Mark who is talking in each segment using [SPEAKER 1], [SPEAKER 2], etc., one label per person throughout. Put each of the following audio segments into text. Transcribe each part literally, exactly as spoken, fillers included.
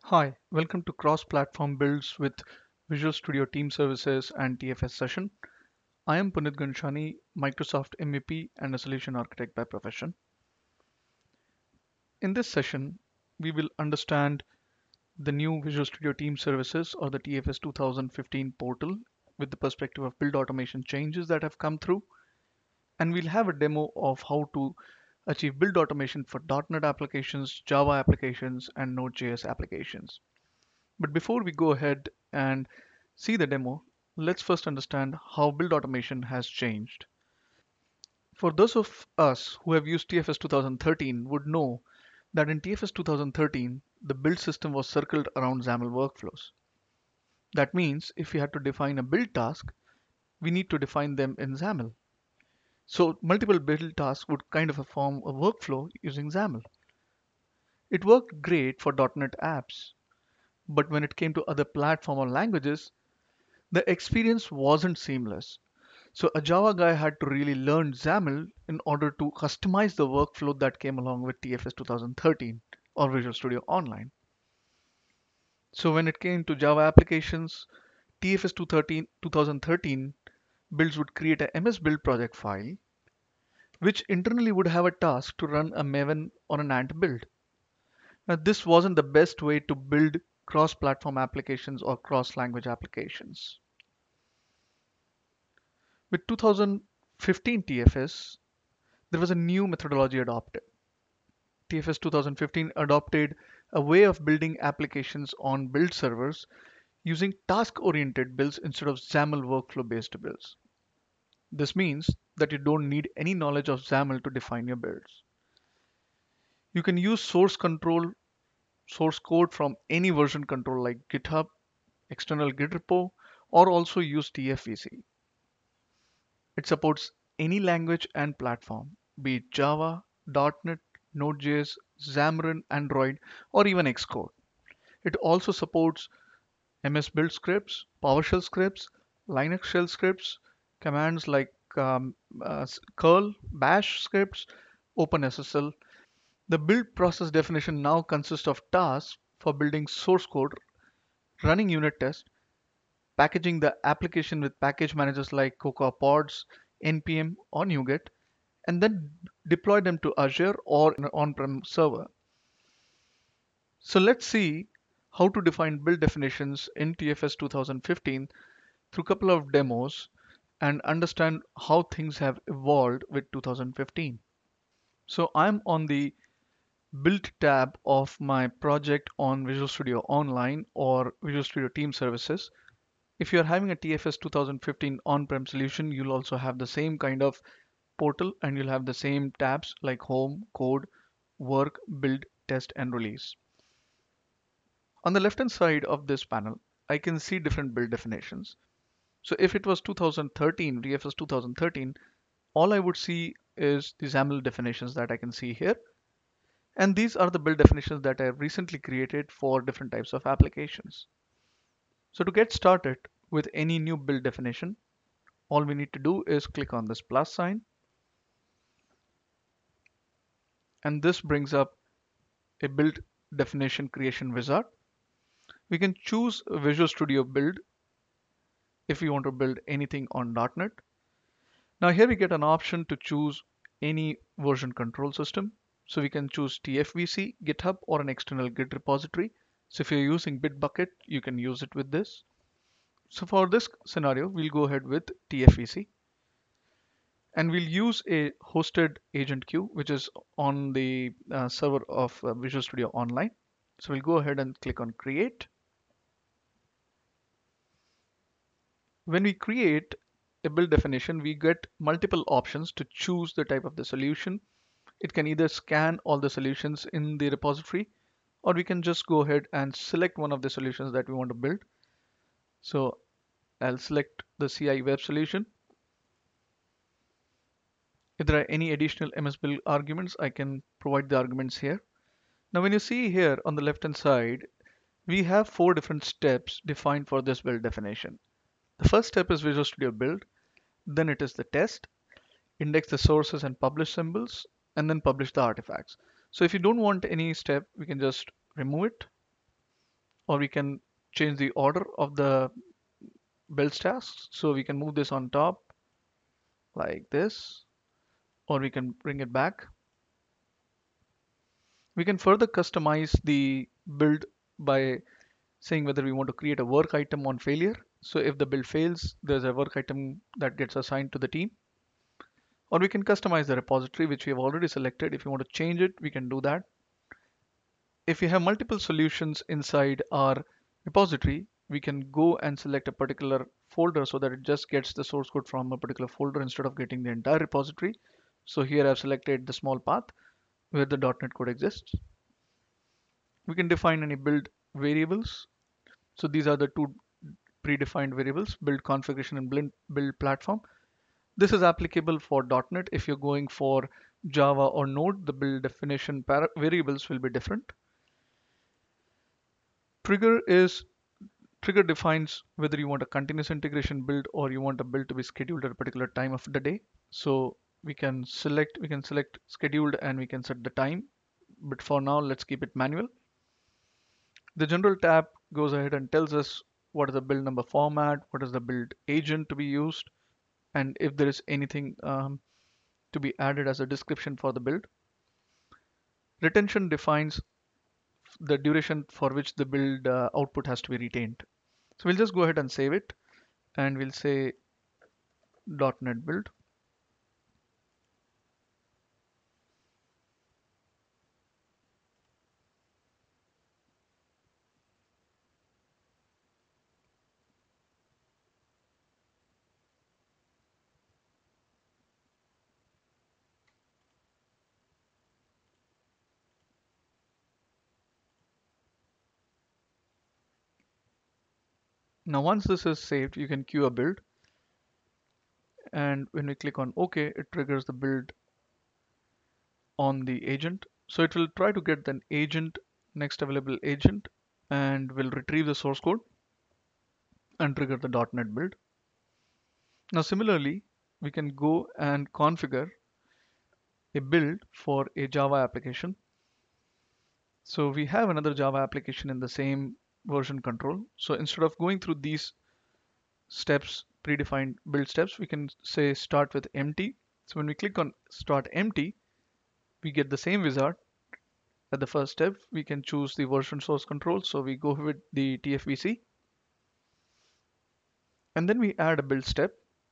[SPEAKER 1] Hi, welcome to Cross-Platform Builds with Visual Studio Team Services and T F S session. I am Punit Ganshani, Microsoft M V P and a solution architect by profession. In this session, we will understand the new Visual Studio Team Services or the T F S two thousand fifteen portal with the perspective of build automation changes that have come through. And we'll have a demo of how to achieve build automation for dot net applications, Java applications, and Node.js applications. But before we go ahead and see the demo, let's first understand how build automation has changed. For those of us who have used T F S two thousand thirteen would know that in T F S two thousand thirteen, the build system was circled around XAML workflows. That means if we had to define a build task, we need to define them in XAML. So multiple build tasks would kind of form a workflow using XAML. It worked great for dot net apps, but when it came to other platform or languages, the experience wasn't seamless. So a Java guy had to really learn XAML in order to customize the workflow that came along with T F S two thousand thirteen or Visual Studio Online. So when it came to Java applications, T F S two thousand thirteen builds would create a M S build project file, which internally would have a task to run a Maven or an Ant build. Now, this wasn't the best way to build cross-platform applications or cross-language applications. With two thousand fifteen T F S, there was a new methodology adopted. T F S two thousand fifteen adopted a way of building applications on build servers using task-oriented builds instead of XAML workflow-based builds. This means that you don't need any knowledge of XAML to define your builds. You can use source control, source code from any version control like GitHub, external Git repo, or also use T F V C. It supports any language and platform, be it Java, dot net, Node.js, Xamarin, Android, or even Xcode. It also supports M S Build scripts, PowerShell scripts, Linux shell scripts, commands like um, uh, curl, bash scripts, OpenSSL. The build process definition now consists of tasks for building source code, running unit tests, packaging the application with package managers like Cocoa Pods, N P M, or NuGet, and then deploy them to Azure or an on-prem server. So let's see how to define build definitions in T F S two thousand fifteen through a couple of demos and understand how things have evolved with two thousand fifteen. So I'm on the build tab of my project on Visual Studio Online or Visual Studio Team Services. If you're having a T F S two thousand fifteen on-prem solution, you'll also have the same kind of portal and you'll have the same tabs like home, code, work, build, test, and release. On the left hand side of this panel, I can see different build definitions. So if it was two thousand thirteen, T F S two thousand thirteen, all I would see is the XAML definitions that I can see here. And these are the build definitions that I have recently created for different types of applications. So to get started with any new build definition, all we need to do is click on this plus sign. And this brings up a build definition creation wizard. We can choose a Visual Studio build if we want to build anything on dot net. Now here we get an option to choose any version control system. So we can choose T F V C, GitHub, or an external Git repository. So if you're using Bitbucket, you can use it with this. So for this scenario, we'll go ahead with T F V C. And we'll use a hosted agent queue, which is on the uh, server of uh, Visual Studio Online. So we'll go ahead and click on create. When we create a build definition, we get multiple options to choose the type of the solution. It can either scan all the solutions in the repository, or we can just go ahead and select one of the solutions that we want to build. So I'll select the C I web solution. If there are any additional M S build arguments, I can provide the arguments here. Now, when you see here on the left hand side, we have four different steps defined for this build definition. The first step is Visual Studio build, then it is the test, index the sources and publish symbols, and then publish the artifacts. So if you don't want any step, we can just remove it. or we can change the order of the build tasks. So we can move this on top like this, or we can bring it back. We can further customize the build by saying whether we want to create a work item on failure. So if the build fails, there's a work item that gets assigned to the team. Or we can customize the repository, which we have already selected. If you want to change it, we can do that. If we have multiple solutions inside our repository, we can go and select a particular folder so that it just gets the source code from a particular folder instead of getting the entire repository. So here I've selected the small path where the .dot net code exists. We can define any build variables. So these are the two predefined variables: build configuration and build, build platform. This is applicable for .dot net. If you're going for Java or Node, the build definition variables will be different. Trigger is trigger defines whether you want a continuous integration build or you want a build to be scheduled at a particular time of the day. So we can select we can select scheduled and we can set the time. But for now, let's keep it manual. The general tab goes ahead and tells us what is the build number format, what is the build agent to be used, and if there is anything um, to be added as a description for the build. Retention defines the duration for which the build uh, output has to be retained. So we'll just go ahead and save it, and we'll say .dot net build. Now once this is saved, you can queue a build, and when we click on OK, it triggers the build on the agent. So it will try to get an agent, next available agent, and will retrieve the source code and trigger the .dot net build. Now similarly, we can go and configure a build for a Java application. So we have another Java application in the same version control. So instead of going through these steps, predefined build steps, we can say start with empty. So when we click on start empty, we get the same wizard. At the first step, we can choose the version source control. So we go with the T F V C, and then we add a build step.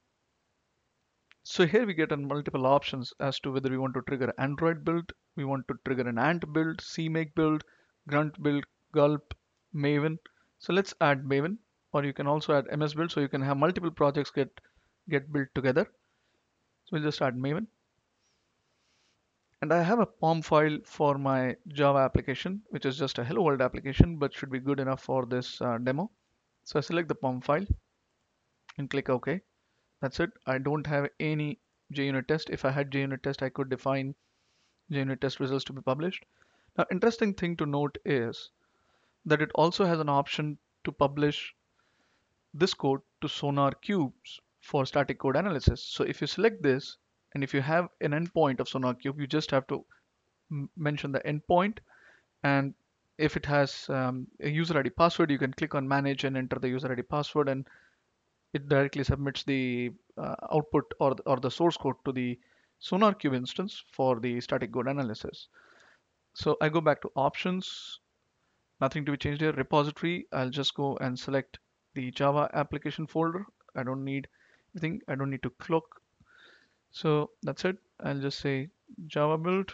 [SPEAKER 1] So here we get on multiple options as to whether we want to trigger Android build, we want to trigger an Ant build, CMake build, Grunt build, Gulp, Maven. So let's add Maven, or you can also add M S build, so you can have multiple projects get get built together. So we'll just add Maven. And I have a P O M file for my Java application, which is just a hello world application, but should be good enough for this uh, demo. So I select the P O M file and click OK. That's it. I don't have any JUnit test. If I had JUnit test, I could define JUnit test results to be published. Now, interesting thing to note is that it also has an option to publish this code to Sonar Cubes for static code analysis. So if you select this, and if you have an endpoint of Sonar Cube, you just have to mention the endpoint, and if it has um, a user I D password, you can click on manage and enter the user I D password, and it directly submits the uh, output or the, or the source code to the SonarQube instance for the static code analysis. So I go back to options, nothing to be changed here. Repository, I'll just go and select the Java application folder. I don't need anything. I don't need to cloak. So that's it. I'll just say Java build.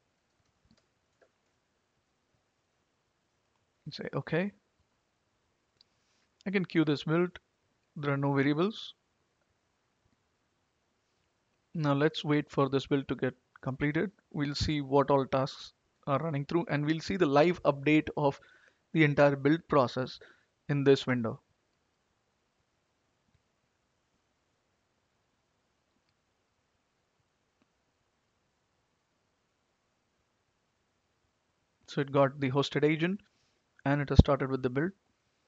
[SPEAKER 1] And say OK. I can queue this build. There are no variables. Now let's wait for this build to get completed. We'll see what all tasks are running through, and we'll see the live update of the entire build process in this window. So it got the hosted agent and it has started with the build.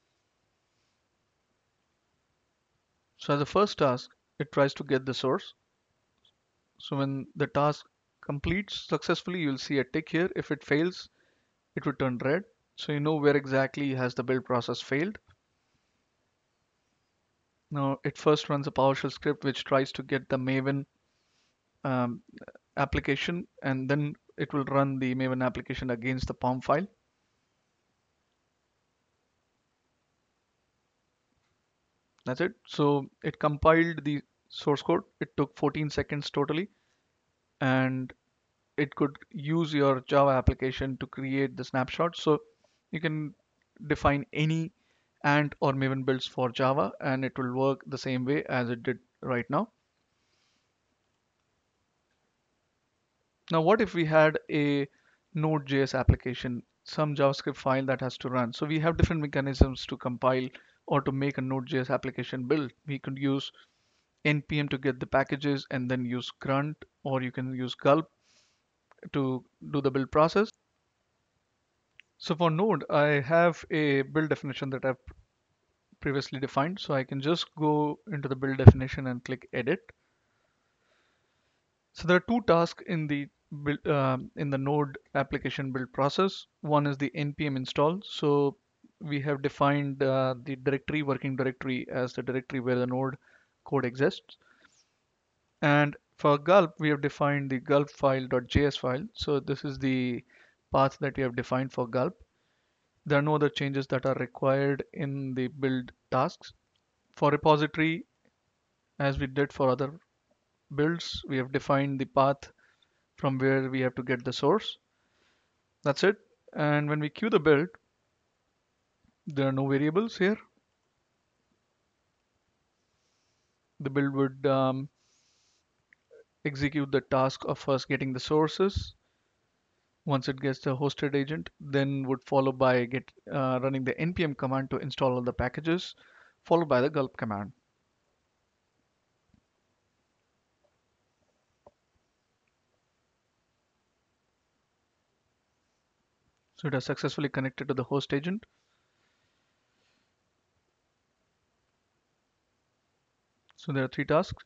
[SPEAKER 1] So as the first task, it tries to get the source. So when the task completes successfully, you'll see a tick here. If it fails, it would turn red. So you know where exactly has the build process failed. Now it first runs a PowerShell script which tries to get the Maven um, application, and then it will run the Maven application against the P O M file. That's it. So it compiled the source code. It took fourteen seconds totally, and it could use your Java application to create the snapshot. So you can define any Ant or Maven builds for Java, and it will work the same way as it did right now. Now, what if we had a Node.js application, some JavaScript file that has to run? So we have different mechanisms to compile or to make a Node.js application build. We could use npm to get the packages and then use grunt, or you can use gulp to do the build process. So for Node, I have a build definition that I've previously defined. So I can just go into the build definition and click edit. So there are two tasks in the build, uh, in the Node application build process. One is the npm install. So we have defined uh, the directory, working directory, as the directory where the Node code exists. And for gulp, we have defined the gulp file.js file. So this is the path that we have defined for gulp. There are no other changes that are required in the build tasks. For repository, as we did for other builds, we have defined the path from where we have to get the source. That's it. And when we queue the build, there are no variables here. The build would um, execute the task of first getting the sources. Once it gets the hosted agent, then would follow by get uh, running the npm command to install all the packages, followed by the gulp command. So it has successfully connected to the host agent. So there are three tasks.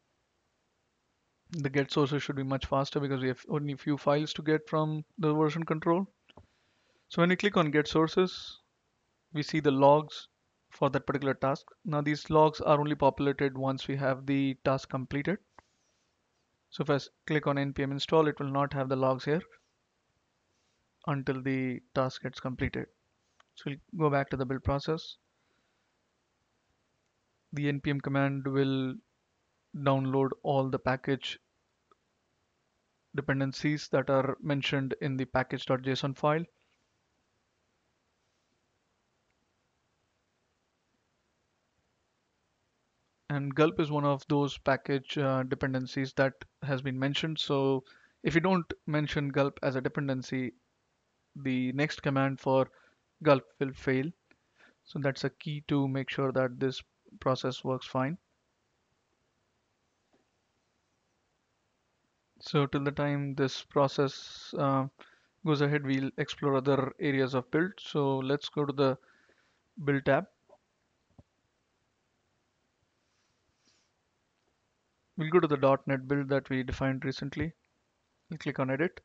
[SPEAKER 1] The get sources should be much faster because we have only a few files to get from the version control. So when we click on get sources, we see the logs for that particular task. Now these logs are only populated once we have the task completed. So if I click on npm install, it will not have the logs here until the task gets completed. So we'll go back to the build process. The npm command will download all the package dependencies that are mentioned in the package.json file. And gulp is one of those package uh, dependencies that has been mentioned. So if you don't mention gulp as a dependency, the next command for gulp will fail. So that's a key to make sure that this process works fine. So till the time this process uh, goes ahead, we'll explore other areas of build. So let's go to the build tab. We'll go to the dot net build that we defined recently. We'll click on edit.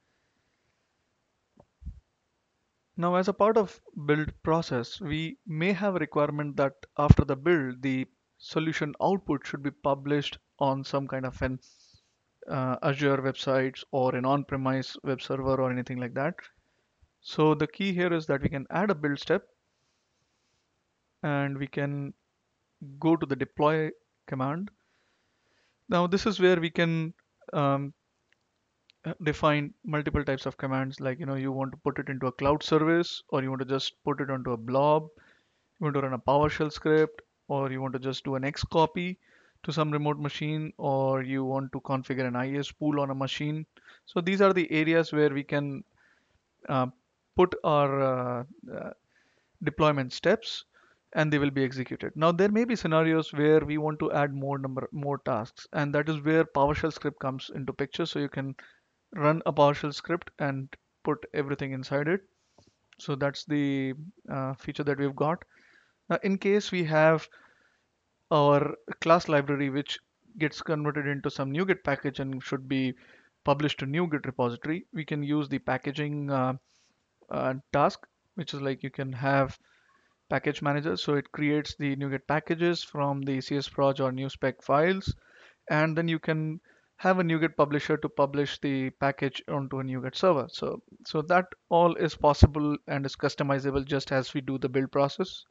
[SPEAKER 1] Now, as a part of build process, we may have a requirement that after the build, the solution output should be published on some kind of an uh, Azure websites or an on-premise web server or anything like that. So the key here is that we can add a build step and we can go to the deploy command. Now this is where we can um, define multiple types of commands, like you know you want to put it into a cloud service, or you want to just put it onto a blob, you want to run a PowerShell script, or you want to just do an X copy to some remote machine, or you want to configure an I S pool on a machine. So these are the areas where we can uh, put our uh, uh, deployment steps, and they will be executed. Now there may be scenarios where we want to add more number more tasks, and that is where PowerShell script comes into picture. So you can run a PowerShell script and put everything inside it. So that's the uh, feature that we've got. Now, in case we have our class library which gets converted into some NuGet package and should be published to NuGet repository, we can use the packaging uh, uh, task, which is like you can have package manager. So it creates the NuGet packages from the csproj or NuSpec files, and then you can have a NuGet publisher to publish the package onto a NuGet server. So, so that all is possible and is customizable just as we do the build process.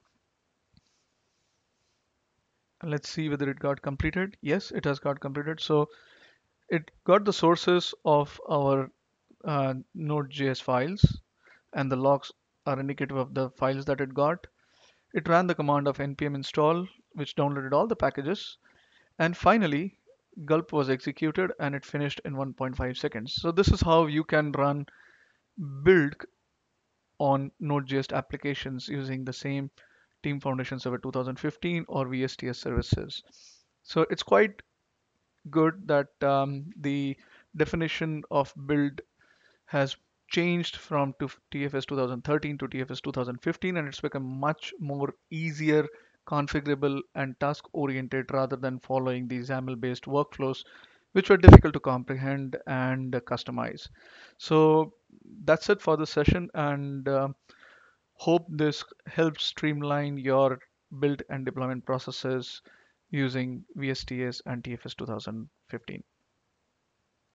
[SPEAKER 1] Let's see whether it got completed. Yes, it has got completed. So it got the sources of our uh, Node.js files, and the logs are indicative of the files that it got. It ran the command of npm install, which downloaded all the packages. And finally, gulp was executed and it finished in one point five seconds. So this is how you can run build on Node.js applications using the same Team Foundation Server two thousand fifteen or V S T S services. So it's quite good that um, the definition of build has changed from to T F S two thousand thirteen to T F S two thousand fifteen, and it's become much more easier, configurable, and task oriented rather than following the XAML based workflows, which were difficult to comprehend and customize. So that's it for the session, and uh, hope this helps streamline your build and deployment processes using V S T S and T F S two thousand fifteen.